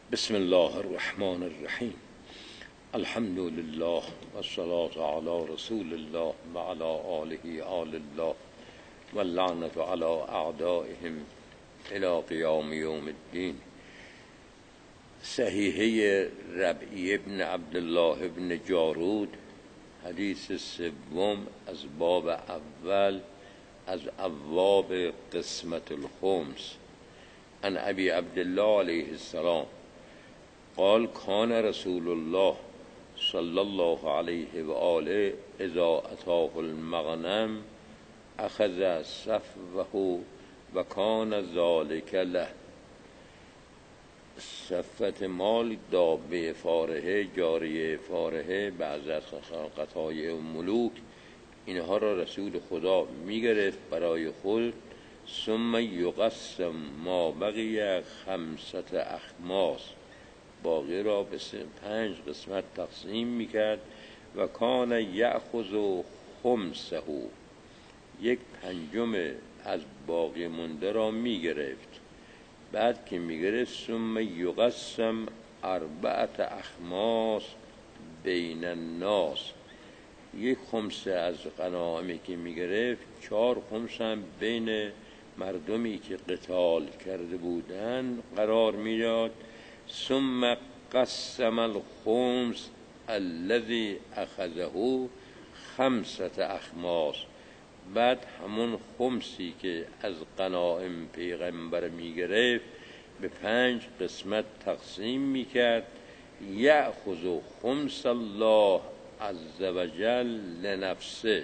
بسم الله الرحمن الرحیم. الحمد لله والصلاة على رسول الله وعلى آله آل الله واللعنة على أعدائهم إلى قیام یوم الدین. صحیحه ربعی ابن عبدالله ابن جارود، حدیث سوم از باب اول از ابواب قسمت الخمس. عن ابی عبدالله علیه السلام قال کان رسول الله صلی الله علیه و آله اذا اتاه المغنم اخذ صفوه و کان ذلک له. صفت مال، دابه فارهه، جاریه فارهه، بعض از قطایع ملوک، اینها را رسول خدا میگرفت برای خود. ثم یقسم ما بقی 5 اخماس، باقی را به 5 قسمت تقسیم میکرد. و کان یأخذ خمسه، 1/5 از باقی مونده را میگرفت. بعد که میگرفت ثم یقسم 4 اخماس بین الناس، 1 خمسه از غنایمی که میگرفت 4 خمسه هم بین مردمی که قتال کرده بودند قرار میداد. ثم قسم الخمس الذي اخذه 5 اخماس، بعد همون خمسی که از غنایم پیغمبر میگرفت به 5 قسمت تقسیم میکرد. یأخذ خمس الله عز وجل لنفسه،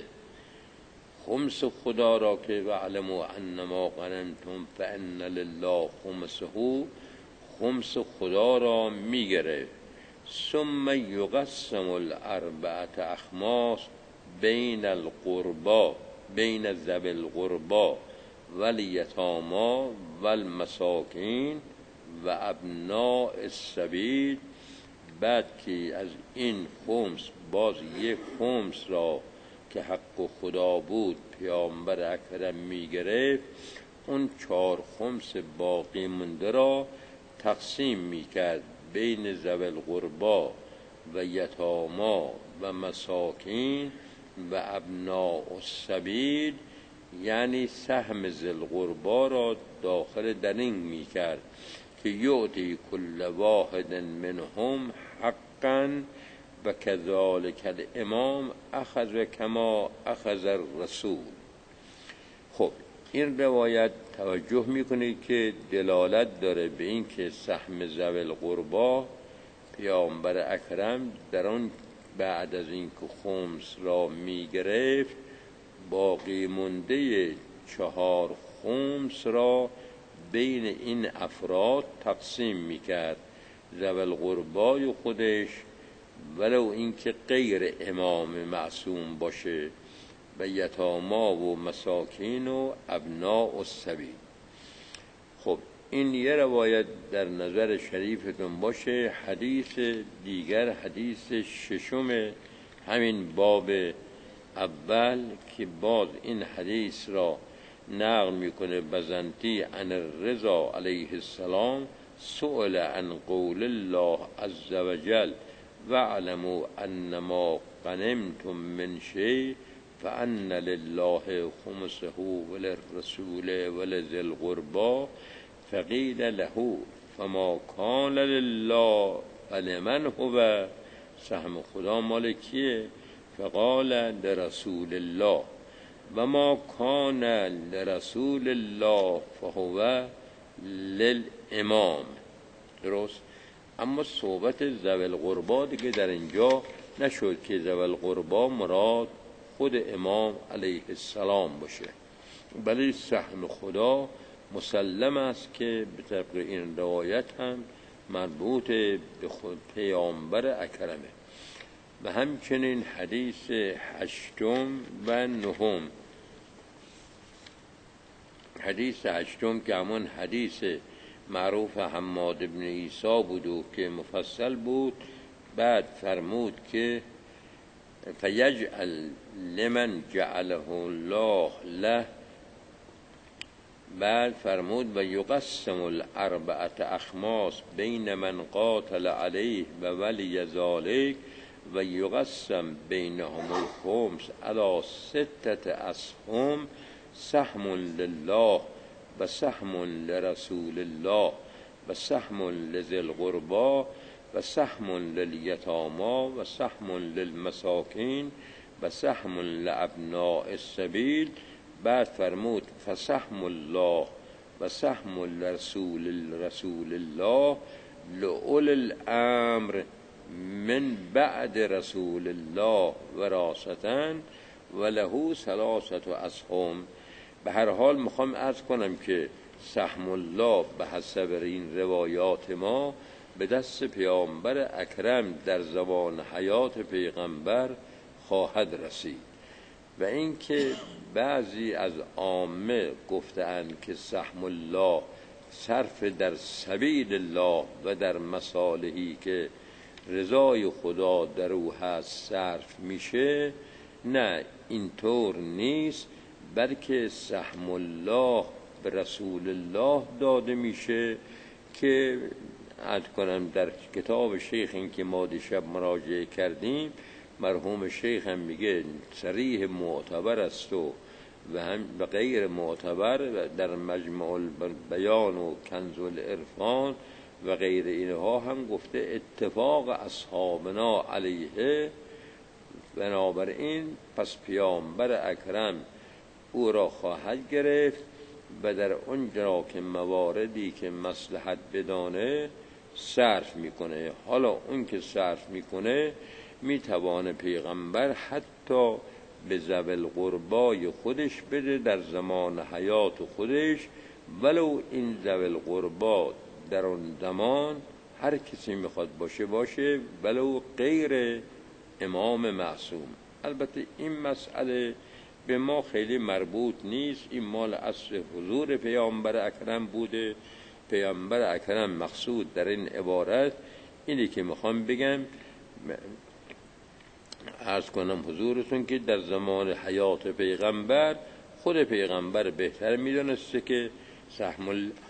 خمس خدا را که واعلموا انما غنمتم فان لله خمسه، خمس خدا را میگرفت. ثم یقسم 4 اخماس بین القربا، بین ذوی القربا والیتاما والمساکین و ابناء السبیل. بعد که از این خمس باز 1 خمس را که حق خدا بود پیامبر اکرم میگرفت، اون 4 خمس باقی مونده را تقسیم میکرد بین ذوی القربا و یتاما و مساکین و ابناء السبیل، یعنی سهم ذی القربا را داخل در این میکرد که یعطی کل واحد منهم حقا و کذالک الامام اخذ کما اخذ الرسول. خب این روایت توجه میکنید که دلالت داره به این که سهم ذوی القربا پیامبر اکرم در آن بعد از این که خمس را میگرفت باقی مونده 4 خمس را بین این افراد تقسیم میکرد. ذوی القربای خودش ولو اینکه غیر امام معصوم باشه، و یتاما و مساکین و ابناء السبیل. خب این یه روایت در نظر شریفتون باشه. حدیث دیگر، حدیث 6 همین باب اول که باز این حدیث را نقل میکنه بزنتی عن الرضا علیه السلام سئل عن قول الله عز وجل واعلموا انما غنمتم من شیء فان لله خمسه وللرسول ولذي القربى فقیل له فما کان لله فلمن هو، سهم خدا مال کیه؟ فقال لرسول الله و ما کان لرسول الله فهو للامام. درست؟ اما صحبت ذوی القربا دیگه در اینجا نشد که ذوی القربا مراد خود امام علیه السلام باشه، بلی سهم خدا مسلم است که به طبق این روایت هم مربوط به خود پیامبر اکرمه. و همچنین حدیث 8 و 9، حدیث 8 که همون حدیث معروف حماد بن عیسی بود و که مفصل بود. بعد فرمود که فیجعل لمن جعله الله له بعد فرمود و یقسم الاربعه اخماس بین من قاتل علیه و ولی ذالک و یقسم بینهم الخمس علی سته اسهم سهم لله و سهم لرسول الله و سهم لذی القربی و سهم للیتامی و سهم للمساکین و سهم لابناء السبیل. بعد فرمود فسهم الله و سهم رسول الله لأولی الامر من بعد رسول الله وراثة و له ثلاثة اسهم. به هر حال میخوام عرض کنم که سهم الله به حسب این روایات ما به دست پیامبر اکرم در زمان حیات پیغمبر خواهد رسید. و اینکه بعضی از عامه گفتند که سهم الله صرف در سبیل الله و در مصالحی که رضای خدا در او هست صرف میشه، نه اینطور نیست، بلکه سهم الله به رسول الله داده میشه که عرض کنم در کتاب شیخ این که ما دیشب مراجعه کردیم مرحوم شیخ هم میگه صریح معتبر است و هم به غیر معتبر در مجمع البیان و کنز العرفان و غیر اینها هم گفته اتفاق اصحابنا علیه. بنابراین پس پیامبر اکرم او را خواهد گرفت و در اونجا که مواردی که مصلحت بدانه صرف میکنه. حالا اون که صرف میکنه میتوانه پیغمبر حتی به ذوی القربای خودش بده در زمان حیات خودش، ولو این ذوی القربا در اون زمان هر کسی میخواد باشه ولو غیر امام معصوم. البته این مسئله به ما خیلی مربوط نیست، این مال اصل حضور پیامبر اکرم بوده. پیامبر اکرم مقصود در این عبارت اینی که میخوام بگم عرض کنم حضورتون که در زمان حیات پیغمبر خود پیغمبر بهتر میدونسته که سهم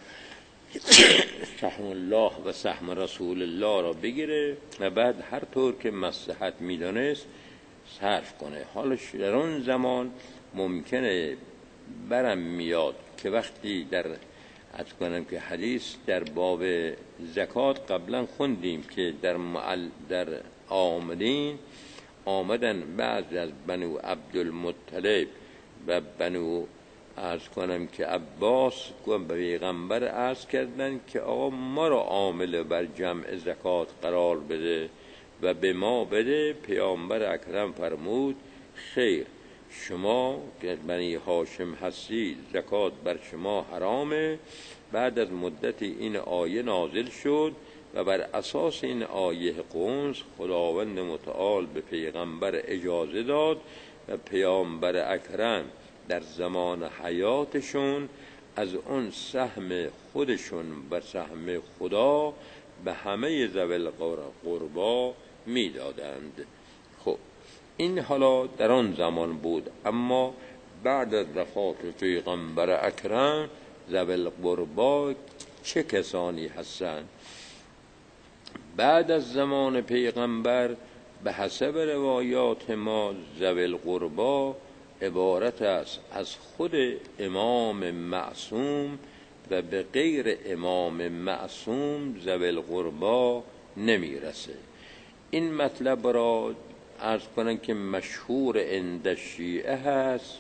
الله و سهم رسول الله را بگیره و بعد هر طور که مصلحت میدونست صرف کنه. حالا در اون زمان ممکنه برم میاد که وقتی در عرض کنم که حدیث در باب زکات قبلا خوندیم که در آمدن بعض از بنو عبدالمطلب و بنو عرض کنم که عباس به پیغمبر عرض کردن که آقا ما را عامل بر جمع زکات قرار بده و به ما بده. پیامبر اکرم فرمود خیر، شما که بنی هاشم هستید زکات بر شما حرامه. بعد از مدتی این آیه نازل شد و بر اساس این آیه قنص خداوند متعال به پیغمبر اجازه داد و پیامبر اکرم در زمان حیاتشون از اون سهم خودشون بر سهم خدا به همه ذوی القربا میدادند. خب این حالا در آن زمان بود، اما بعد از وفات پیغمبر اکرم ذوی القربا چه کسانی هستند؟ بعد از زمان پیغمبر به حسب روایات ما ذوی القربا عبارت است از خود امام معصوم و به غیر امام معصوم ذوی القربا نمیرسه. این مطلب را عرض کنم که مشهور عند شیعه هست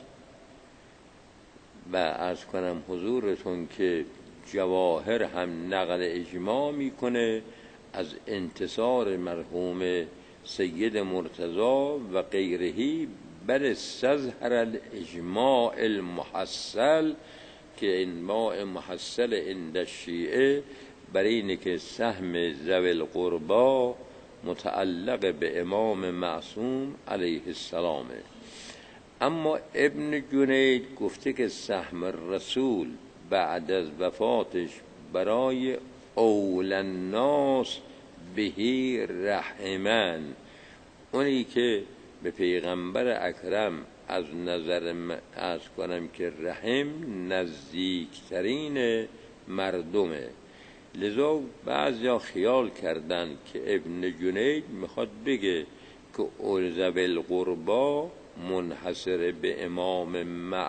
و عرض کنم حضورتون که جواهر هم نقل اجماع میکنه از انتصار مرحوم سید مرتضی و غیرهی بر استظهر الاجماع المحصل که اجماع محصل عند الشیعه بر اینه که سهم ذوی القربا متعلق به امام معصوم علیه السلام. اما ابن جنید گفته که سهم رسول بعد از وفاتش برای اول الناس بهی رحمن، اونی که به پیغمبر اکرم از نظر از کنم که رحم نزدیکترین مردمه. لذا بعضیا خیال کردن که ابن جنید میخواد بگه که ذوی القربا منحصر به امام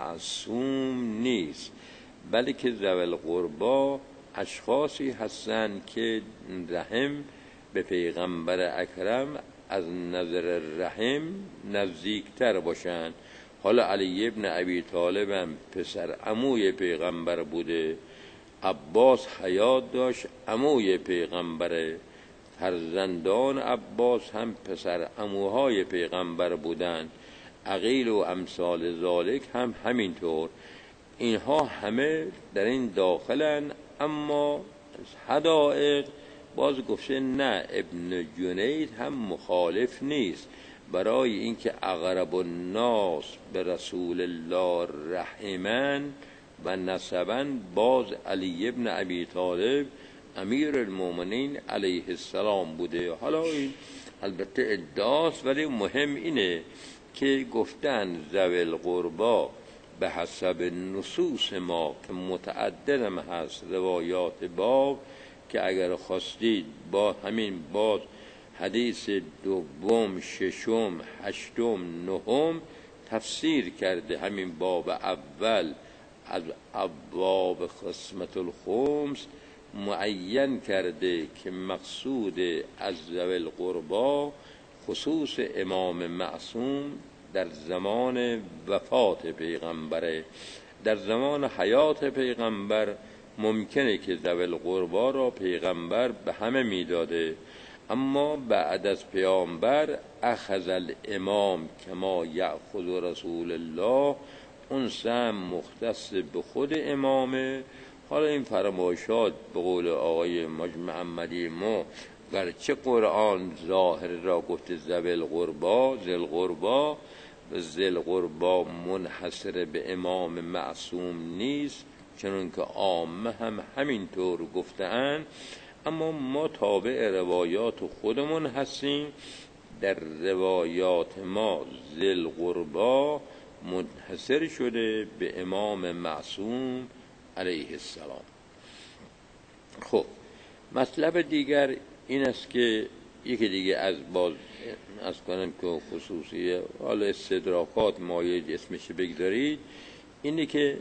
معصوم نیست، بلکه ذوی القربا اشخاصی هستند که رحم به پیغمبر اکرم از نظر رحم نزدیکتر باشند. حالا علی ابن ابی طالب هم پسر عموی پیغمبر بوده، عباس حیات داشت عموی پیغمبره، فرزندان عباس هم پسر عموهای پیغمبر بودند، عقیل و امثال ذالک هم همینطور. اینها همه در این داخلن. اما حدائق باز گفته نه، ابن جنید هم مخالف نیست، برای اینکه اقرب الناس به رسول الله رحمن و نسبا باز علی ابن ابی طالب امیر المؤمنین علیه السلام بوده. حالا این البته ادعاست، ولی مهم اینه که گفتن ذوی القربا به حسب نصوص ما که متعددم هست روایات باب، که اگر خواستید با همین باز حدیث دوم، ششم، هشتم، نهم تفسیر کرده. همین باب اول از ابواب قسمت الخمس معین کرده که مقصود از ذوی القربا خصوص امام معصوم در زمان وفات پیغمبره. در زمان حیات پیغمبر ممکنه که ذوی القربا را پیغمبر به همه میداده، اما بعد از پیامبر اخذ الامام کما یأخذ رسول الله، اون سهم مختص به خود امامه. حالا این فرمایشات به قول آقای محمدی ما گرچه قرآن ظاهر را گفته ذوی القربا، ذی القربا منحصر به امام معصوم نیست، چنون که عامه هم همینطور گفته‌اند. اما ما تابع روایات خودمون هستیم. در روایات ما ذی القربا منحصر شده به امام معصوم علیه السلام. خب مطلب دیگر این است که یکی دیگه از کنم که خصوصی حالا استدراکات مایه اسمش بگذارید، اینه که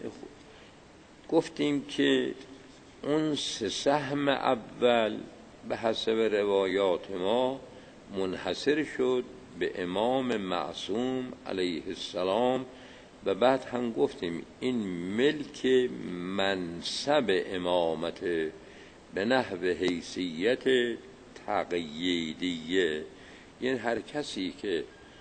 گفتیم که اون سه سهم اول به حسب روایات ما منحصر شد به امام معصوم علیه السلام، و بعد هم گفتیم این ملک منصب امامت به نحو حیثیت تقییدیه، یعنی هر کسی که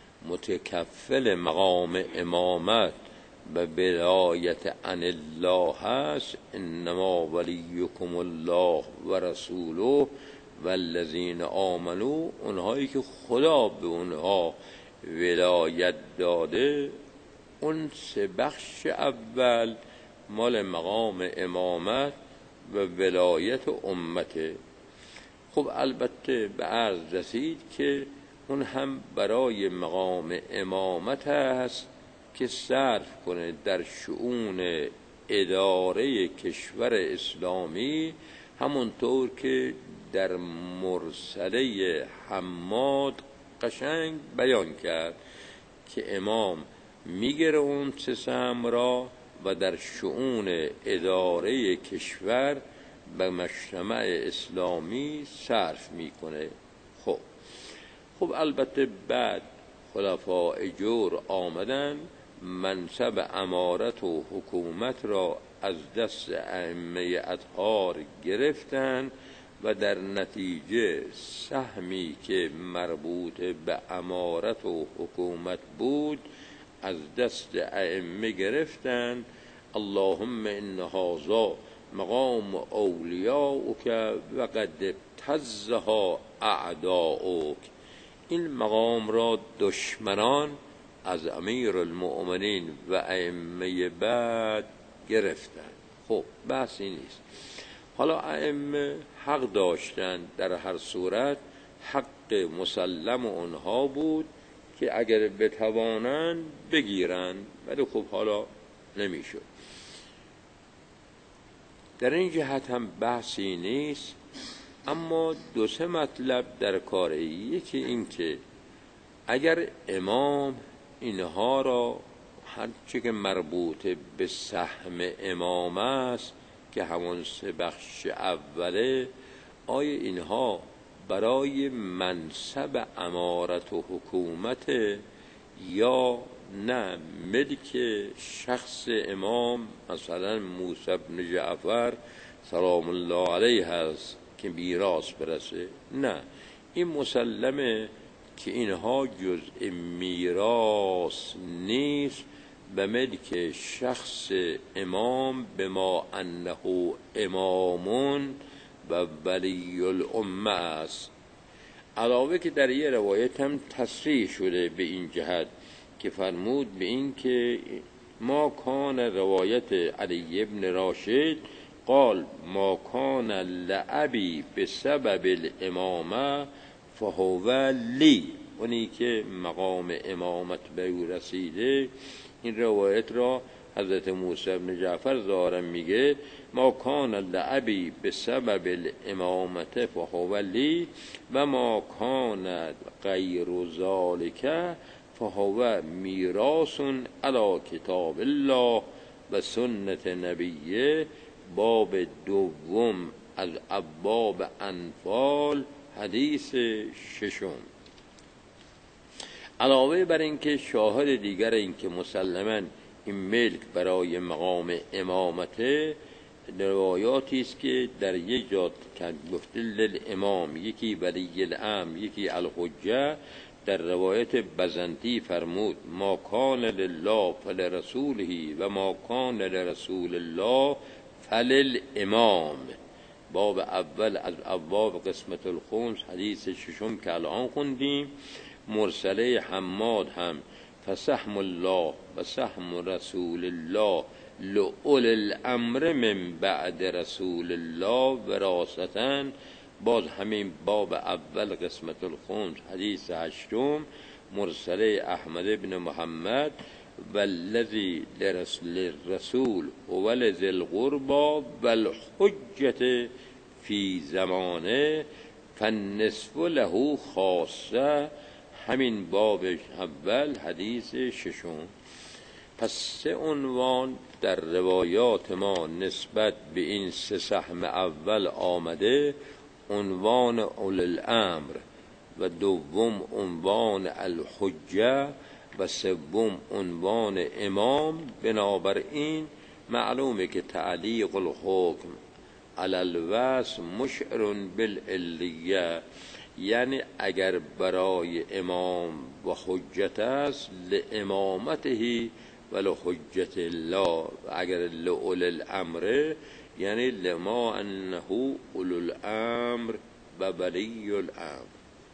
متکفل مقام امامت و ولایت عن الله هست، انما ولیکم الله و رسوله والذین آمنوا، اونهایی که خدا به اونها ولایت داده، اون سه بخش اول مال مقام امامت و ولایت امته. خب البته به عرض رسید که اون هم برای مقام امامت هست که صرف کنه در شؤون اداره کشور اسلامی، همونطور که در مرسله حماد قشنگ بیان کرد که امام میگره اون سه سهم را و در شؤون اداره کشور به مجتمع اسلامی صرف میکنه. خب البته بعد خلفاء جور آمدن، منصب امارت و حکومت را از دست ائمه اطهار گرفتن و در نتیجه سهمی که مربوط به امارت و حکومت بود از دست ائمه گرفتن. اللهم ان هذا مقام اولیاؤک و قد ابتزها اعداؤک، این مقام را دشمنان از امیر المؤمنین و ائمه بعد گرفتن. خب بحثی نیست. حالا ائمه حق داشتن، در هر صورت حق مسلم اونها بود که اگر بتوانن بگیرن، ولی خب حالا نمیشد. در این جهت هم بحثی نیست، اما دو سه مطلب در کاره. یکی این که اگر امام اینها را هرچه که مربوط به سهم امام است که همون 3 بخش اوله، آیا اینها برای منصب امارت و حکومت یا نه ملک شخص امام، مثلا موسی بن جعفر سلام الله علیه هست که میراث برسه؟ نه، این مسلمه که اینها جزء میراث نیست به ملک شخص امام، بما انه امامون و ولی الامه است. علاوه که در یه روایت هم تصریح شده به این جهت که فرمود به این که ما کان، روایت علی ابن راشد قال ما کان لعبی بسبب الامامه فهو لی، اونی که مقام امامت به او رسیده. این روایت را حضرت موسی بن جعفر ظاهرا میگه ما کان لعبی بسبب الامامت فهو لی و ما کان غیر ذالک فهو میراث علی کتاب الله و سنت نبیه. باب دوم از ابواب انفال، حدیث 6. علاوه بر این که شاهد دیگر این که مسلماً این ملک برای مقام امامته، روایاتی است که در یک جا گفته للامام، یکی ولی الامر، یکی الحجه. در روایت بزنطی فرمود ما کان لله فلرسوله و ما کان لرسول الله فللامام. باب اول از ابواب قسمت الخمس، حدیث 6 که الان خوندیم. مرسله حماد هم فسهم الله و سهم رسول الله لأولی الامر من بعد رسول الله وراثتاً. باز همین باب اول قسمت الخمس، حدیث 8. مرسله احمد بن محمد والذی للرسول ولذی القربى والحجة فی زمانه فالنصف له خاصه. همین باب اول، حدیث 6. پس 3 عنوان در روایات ما نسبت به این 3 سهم اول آمده: عنوان اولی الامر و دوم عنوان الحجه و سوم عنوان امام. بنابراین معلومه که تعلیق الحکم علی الوصف مشعر بالعلیه، یعنی اگر برای امام و حجت است لامامته و لحجت الله، و اگر لأولی الامر یعنی لما انه اولو الامر و ولی الامر.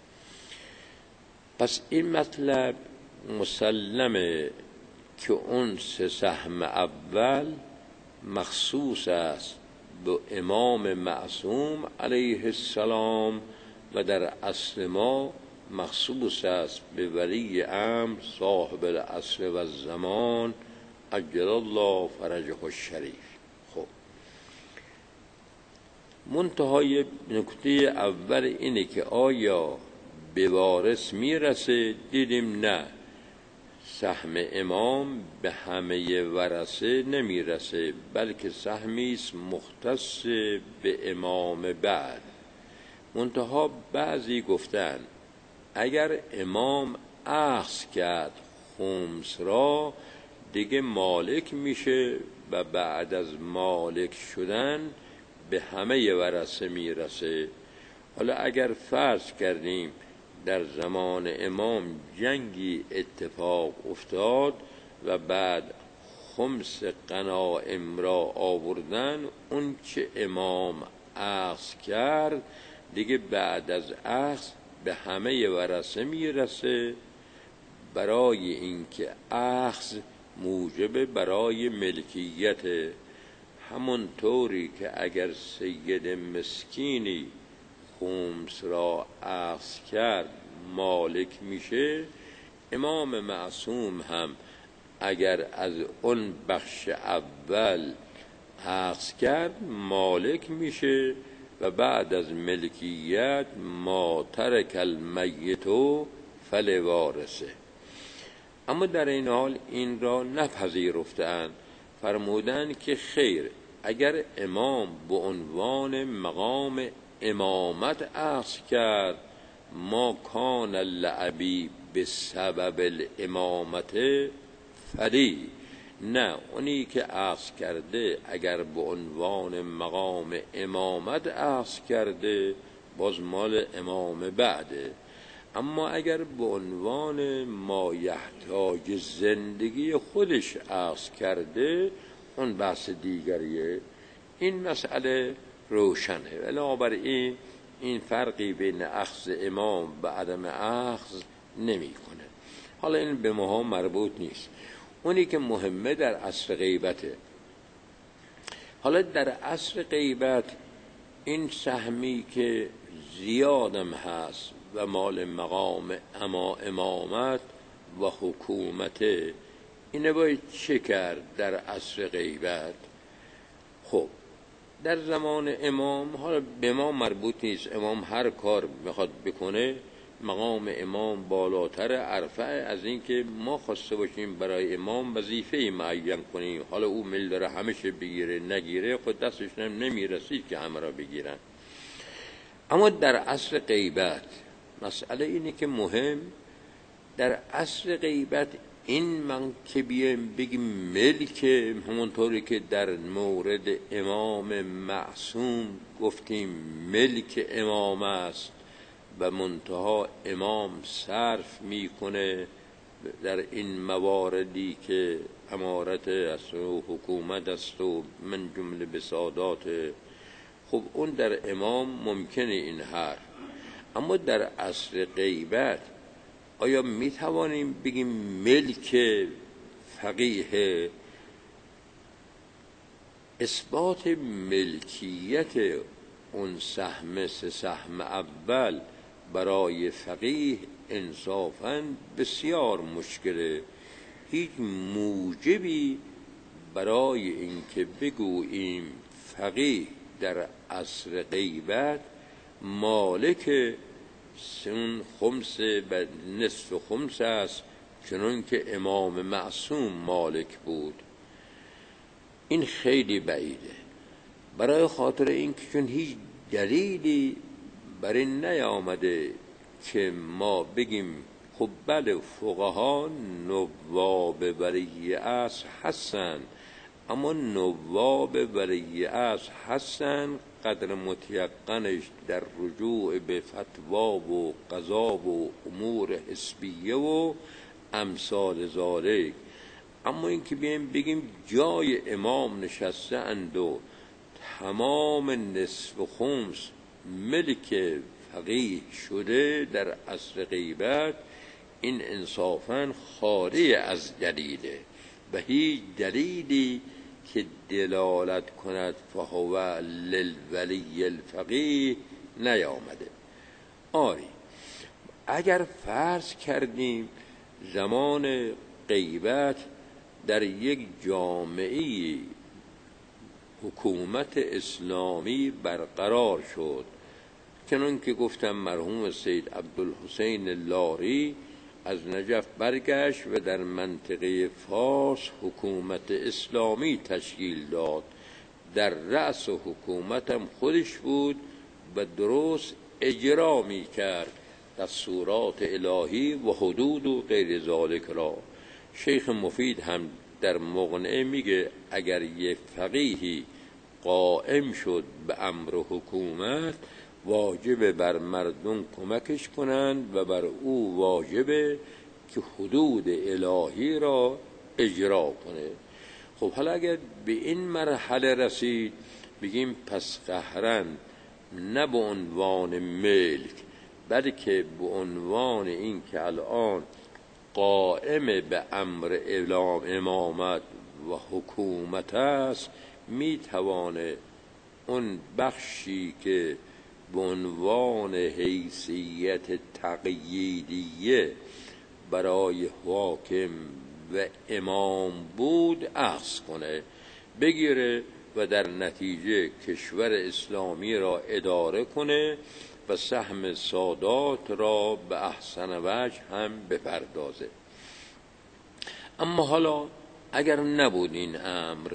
پس این مطلب مسلمه که اون 3 سهم اول مخصوص است به امام معصوم علیه السلام و در اصل ما مخصوص است به ولی امر صاحب العصر و الزمان عجل الله فرجه الشریف. خب منتهای نکته اول اینه که آیا به وارث میرسه؟ دیدیم نه، سهم امام به همه ورثه نمیرسه، بلکه سهمی است مختص به امام بعد. منتها بعضی گفتن اگر امام اخذ کرد خمس را دیگه مالک میشه و بعد از مالک شدن به همه ورثه میرسه. حالا اگر فرض کردیم در زمان امام جنگی اتفاق افتاد و بعد خمس غنایم را آوردن، اون چه امام اخذ کرد دیگه بعد از اخذ به همه ورثه میرسه، برای اینکه اخذ موجب برای ملکیت. همون طوری که اگر سید مسکینی خمس را اخذ کرد مالک میشه، امام معصوم هم اگر از اون بخش اول عکس کرد مالک میشه و بعد از ملکیت ما ترک المیت فلوارثه. اما در این حال این را نپذیرفتند، فرمودند که خیر، اگر امام به عنوان مقام امامت عکس کرد ما کان لعبی به سبب الامامت فلی، نه، اونی که عکس کرده اگر به عنوان مقام امامت عکس کرده باز مال امام بعده، اما اگر به عنوان ما یحتاج زندگی خودش عکس کرده اون بحث دیگریه. این مسئله روشنه. بنابراین این فرقی بین اخذ امام و عدم اخذ نمی کنه. حالا این به ما مربوط نیست، اونی که مهمه در عصر غیبته. حالا در عصر غیبت این سهمی که زیادم هست و مال مقام امامت و حکومت، اینه باید چه کرد در عصر غیبت؟ خب در زمان امام، حالا به ما مربوط نیست، امام هر کار میخواد بکنه، مقام امام بالاتر، ارفع از این که ما خواسته باشیم برای امام وظیفه معین کنیم. حالا او میل داره همشه بگیره، نگیره، خود دستش نمیرسید که همه را بگیرن. اما در عصر غیبت مسئله اینه که مهم، در عصر غیبت این من که بیایم بگیم ملک، همونطوری که در مورد امام معصوم گفتیم ملک امام است و منتها امام صرف میکنه در این مواردی که امارت است و حکومت است و من جمله بسادات. خب اون در امام ممکنه این حرف، اما در عصر غیبت آیا می توانیم بگیم ملک فقیه؟ اثبات ملکیت اون سهم، سه سهم اول برای فقیه انصافاً بسیار مشکله. هیچ موجبی برای اینکه بگوییم فقیه در عصر غیبت مالک سون خمس و نصف خمس است چنان که امام معصوم مالک بود، این خیلی بعیده. برای خاطر این که چون هیچ دلیلی بر این نیامده که ما بگیم خب بله فقها نواب ولی عصر هستن، اما نواب ولی عصر هستن قدر متیقنش در رجوع به فتوا و قضا و امور حسبیه و امثال ذالک. اما این که بگیم جای امام نشسته اند و تمام نصف و خمس ملک فقیه شده در عصر غیبت، این انصافاً خالی از دلیله و هیچ دلیلی که دلالت کند فهو للولی الفقیه نیامده. آری اگر فرض کردیم زمان غیبت در یک جامعه حکومت اسلامی برقرار شد، چنان که گفتم مرحوم سید عبدالحسین لاری از نجف برگشت و در منطقه فارس حکومت اسلامی تشکیل داد، در رأس حکومتم خودش بود و درست اجرا می کرد دستورات الهی و حدود و غیر ذالک را. شیخ مفید هم در مغنیه میگه اگر یه فقیهی قائم شد به امر حکومت واجب بر مردم کمکش کنند و بر او واجبه که حدود الهی را اجرا کنه. خب حالا اگر به این مرحله رسید بگیم پس قهرن نه به عنوان ملک بلکه به عنوان این که الان قائم به امر امامت و حکومت است، میتوانه اون بخشی که به عنوان حیثیت تقییدیه برای حاکم و امام بود اخذ کنه، بگیره و در نتیجه کشور اسلامی را اداره کنه و سهم سادات را به احسن وجه هم بپردازه. اما حالا اگر نبود این امر،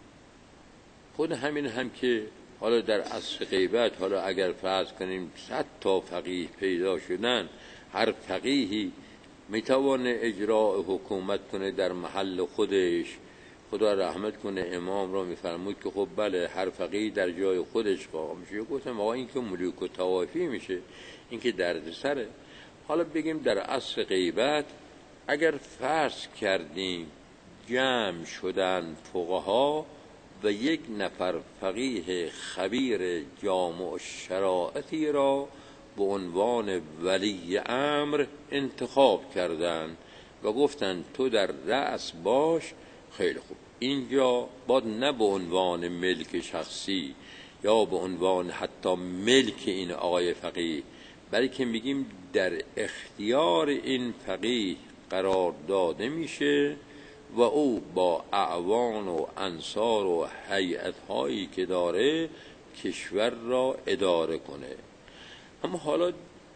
خود همین هم که حالا در عصر غیبت، حالا اگر فرض کنیم 100 تا فقیه پیدا شدن، هر فقیهی میتوانه اجراع حکومت کنه در محل خودش. خدا رحمت کنه امام را میفرمود که خب بله هر فقیه در جای خودش قائم میشه. گفتم آقا این که ملوک و طوایفی میشه، این که درد سره. حالا بگیم در عصر غیبت اگر فرض کردیم جمع شدن فقها و یک نفر فقیه خبیر جامع شرائطی را به عنوان ولی امر انتخاب کردند و گفتند تو در رأس باش، خیلی خوب. اینجا باید نه به عنوان ملک شخصی یا به عنوان حتی ملک این آقای فقیه، بلکه میگیم در اختیار این فقیه قرار داده میشه و او با اعوان و انصار و هیئت‌هایی که داره کشور را اداره کنه. اما حالا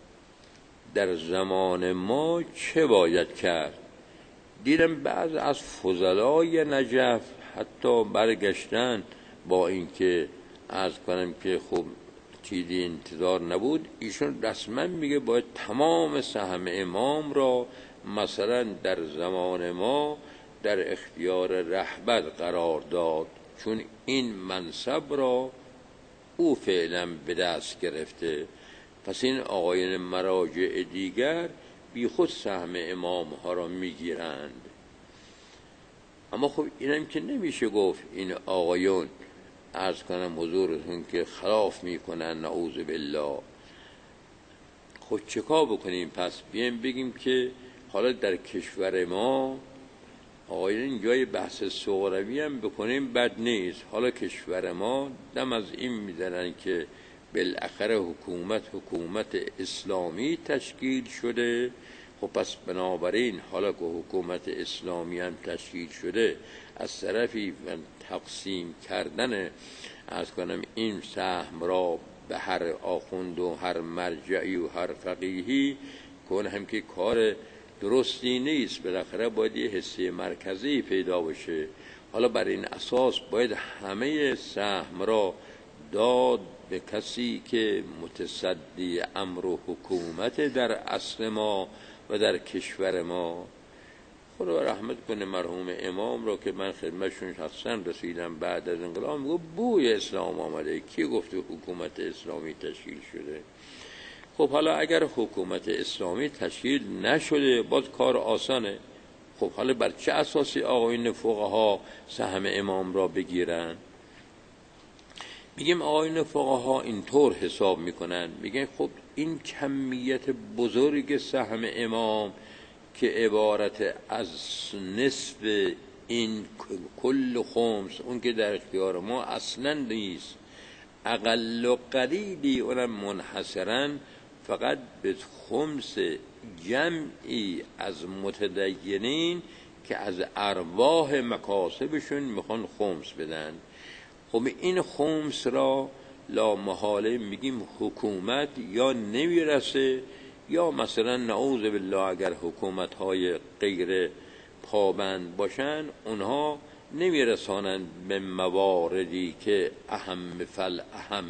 در زمان ما چه باید کرد؟ دیدم بعض از فضلای نجف حتی برگشتن، با اینکه عرض کنم که خب چیزی انتظار نبود، ایشون رسما میگه باید تمام سهم امام را مثلا در زمان ما در اختیار رهبر قرار داد، چون این منصب را او فعلا به دست گرفته. پس این آقایان مراجع دیگر بی خود سهم امام ها را میگیرند. اما خب اینم که نمیشه گفت این آقایون عرض کنم حضورتون که خلاف میکنن، نعوذ بالله. خب چکار بکنیم؟ پس بیایم بگیم که حالا در کشور ما آقایون جای بحث صغروی هم بکنیم بد نیست. حالا کشور ما دم از این میزنن که بالاخره حکومت اسلامی تشکیل شده. خب پس بنابراین حالا که حکومت اسلامی هم تشکیل شده، از طرفی تقسیم کردن از کنم این سهم را به هر آخوند و هر مرجعی و هر فقیهی کن هم که کار درستی نیست. بالاخره باید یه حصه مرکزی پیدا بشه. حالا بر این اساس باید همه سهم را داد به کسی که متصدی امر و حکومت در اصل ما و در کشور ما. خدا رحمت کنه مرحوم امام را که من خدمتشون شخصا رسیدم بعد از انقلاب، میگه بوی اسلام آمده. کی گفته حکومت اسلامی تشکیل شده؟ خب حالا اگر حکومت اسلامی تشکیل نشده باز کار آسانه. خب حالا بر چه اساسی آقایون فقها سهم امام را بگیرن؟ میگیم آقایون فقها اینطور حساب میکنن، میگن خب این کمیت بزرگ سهم امام که عبارت از نصف این کل خمس، اون که در اختیار ما اصلا نیست، اقل و قلیلی اونم منحصرا فقط به خمس جمعی از متدینین که از ارواح مکاسبشون میخوان خمس بدن. خب این خمس را لا محاله میگیم حکومت یا نمیرسه یا مثلا نعوذ بالله اگر حکومت‌های غیر پابند باشن اونها نمیرسانند به مواردی که اهم فالاهم.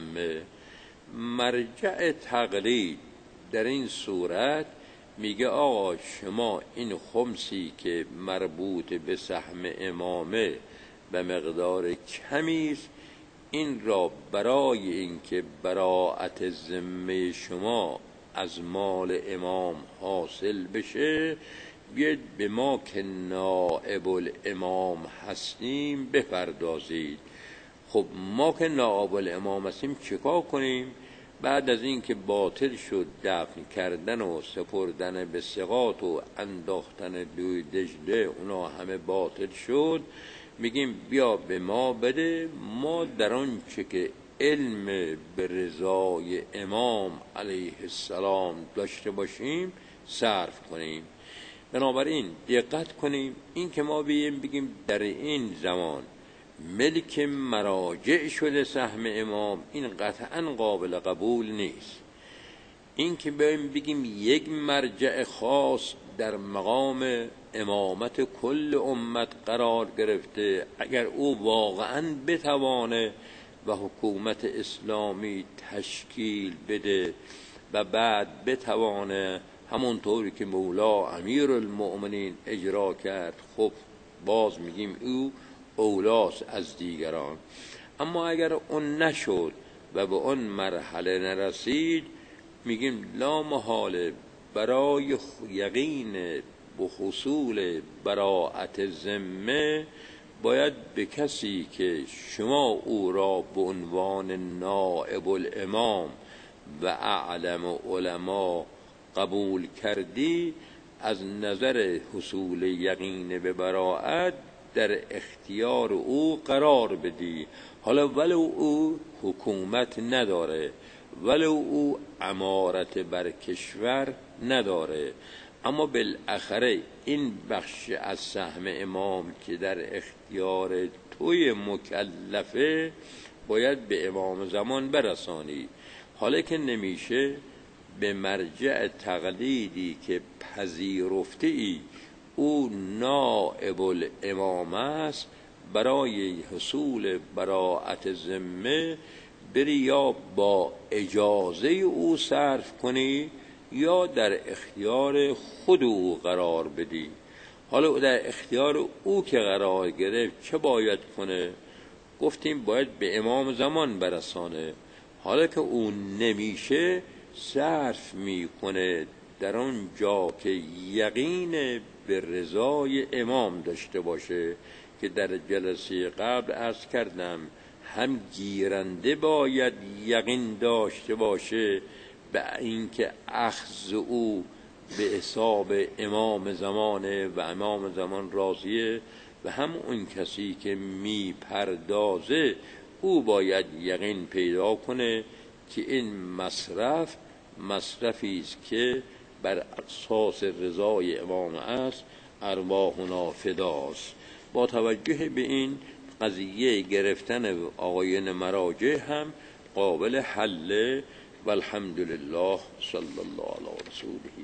مرجع تقلید در این صورت میگه آقا شما این خمسی که مربوط به سهم امامه به مقدار کمی است، این را برای اینکه براءت ذمه شما از مال امام حاصل بشه بیاید به ما که نائب الامام هستیم بپردازید. خب ما که نائب الامام هستیم چیکار کنیم؟ بعد از این که باطل شد دفن کردن و سپردن به ثقات و انداختن دوی دجله، اونا همه باطل شد، میگیم بیا به ما بده، ما در آن چه که علم به رضای امام علیه السلام داشته باشیم صرف کنیم. بنابراین دقت کنیم، این که ما بگیم در این زمان ملک مراجع شده سهم امام، این قطعا قابل قبول نیست. این که بگیم یک مرجع خاص در مقام امامت کل امت قرار گرفته، اگر او واقعا بتوانه و حکومت اسلامی تشکیل بده و بعد بتوانه همونطوری که مولا امیرالمؤمنین اجرا کرد، خب باز میگیم او اولاست از دیگران. اما اگر اون نشد و به اون مرحله نرسید، میگیم لا محاله برای یقین به حصول براءت ذمه باید به کسی که شما او را به عنوان نائب الامام و اعلم علما قبول کردی، از نظر حصول یقین به براءت در اختیار او قرار بدی. حالا ولو او حکومت نداره، ولو او امارت بر کشور نداره، اما بالاخره این بخش از سهم امام که در اختیار توی مکلفه باید به امام زمان برسانی. حالا که نمیشه، به مرجع تقلیدی که پذیرفته ای او نائب الامام است، برای حصول براءت ذمه بری یا با اجازه او صرف کنی یا در اختیار خود او قرار بدی. حالا در اختیار او که قرار گرفت چه باید کنه؟ گفتیم باید به امام زمان برسانه. حالا که اون نمیشه، صرف میکنه در اون جا که یقین به رضای امام داشته باشه، که در جلسه قبل عرض کردم هم گیرنده باید یقین داشته باشه به اینکه اخذ او به حساب امام زمانه و امام زمان راضیه، و هم اون کسی که میپردازه او باید یقین پیدا کنه که این مصرفی است که بر اساس رضای امام است، ارواحنا فداست. با توجه به این قضیه گرفتن آقایان مراجع هم قابل حل، والحمدلله صلی الله علی رسوله.